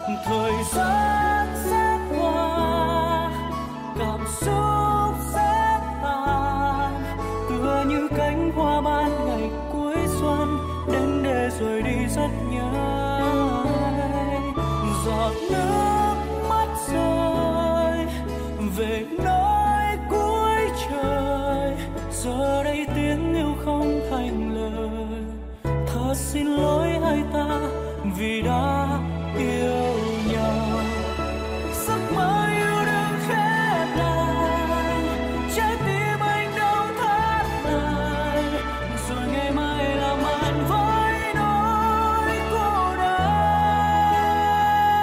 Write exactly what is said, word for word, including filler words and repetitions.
thời gian sẽ qua, cảm xúc sẽ tàn, tựa như cánh hoa ban ngày cuối xuân đến để rồi đi rất nhanh. Giọt nước mắt rơi về nơi cuối trời, giờ đây tiếng yêu không thành lời. Thật xin lỗi hai ta vì đã